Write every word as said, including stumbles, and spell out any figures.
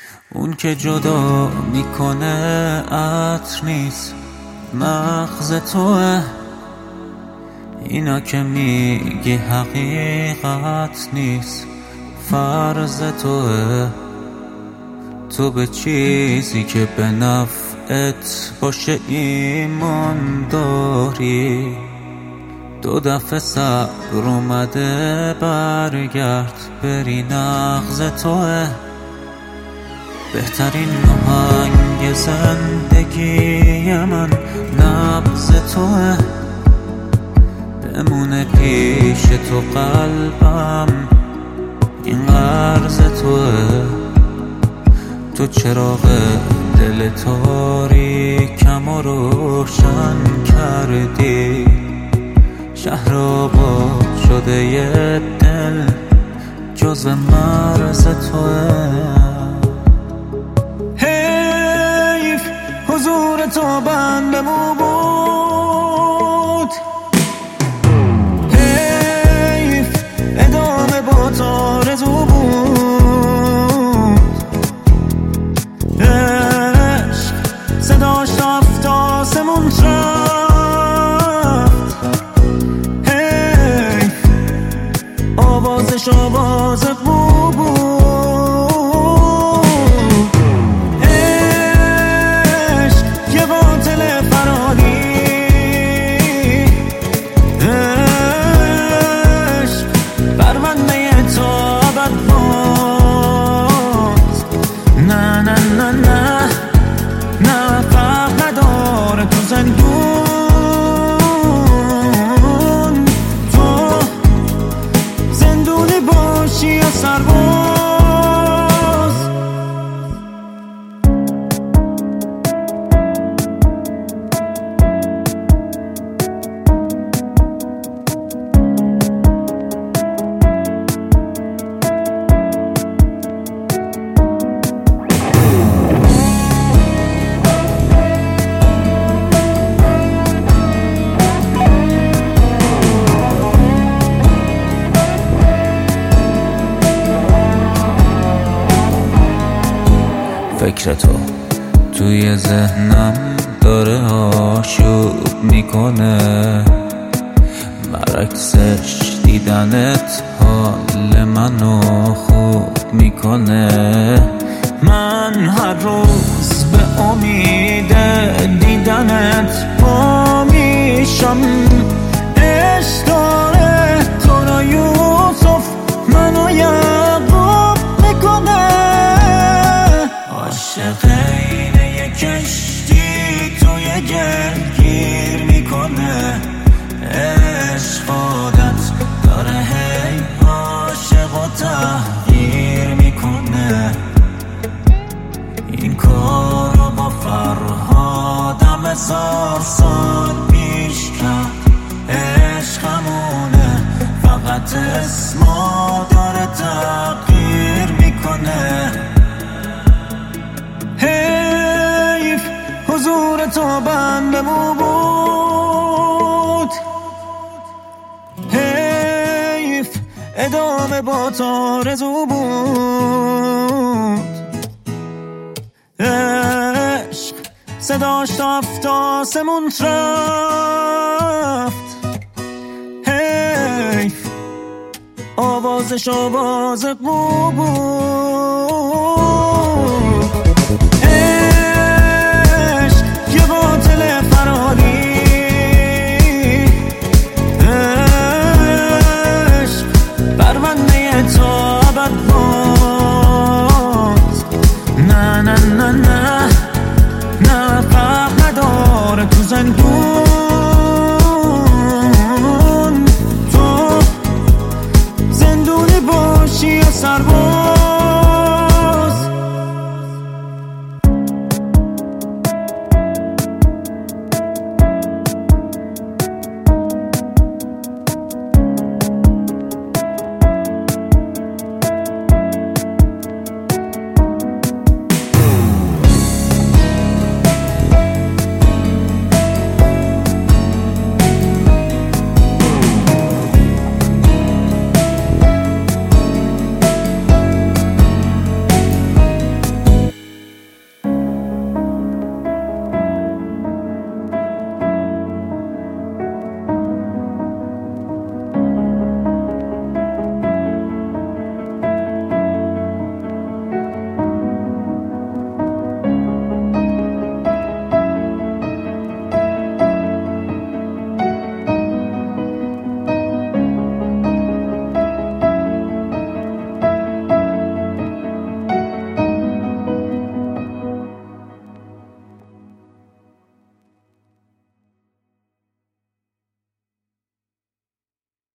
اون که جدا میکنه عطر نیست، مغز توه. اینا که میگی حقیقت نیست، فرض توه. تو به چیزی که به نفعت باشه ایمان داری. دو دفعه صبر اومده برگرد، بری نغز توه. بهترین آهنگ زندگی من نبض توه. بمونه پیش تو قلبم، این قرض توه. تو چراغ دل تاریکم و روشن کردی. شهر آباد شده یه دل جزو مرز توه. حیف حضور تو بندمو بود، حیف ادامه با تو آرزو بود. عشق صداش رفت آسمون رفت، حیف آوازش آواز بو بود. فکر تو توی ذهنم داره آشوب میکنه. برعکسش دیدنت حال منو خوب میکنه. من هر روز به امید دیدنت پا میشم. عشق داره تو را یوسف منو یعقوب میکنه. عاشق اینه یه کشتی توی گلگیر میکنه. عشق عادت داره هی عاشق و تحقیر میکنه. این کارو با فرهادم هزار سال پیش کرد. عشقمونه فقط اسما داره تغییر میکنه. حیف حضور تو بندمو بود، حیف ادامه با تو آرزو بود. عشق صداش رفت آسمون رفت، حیف آوازش آواز بود.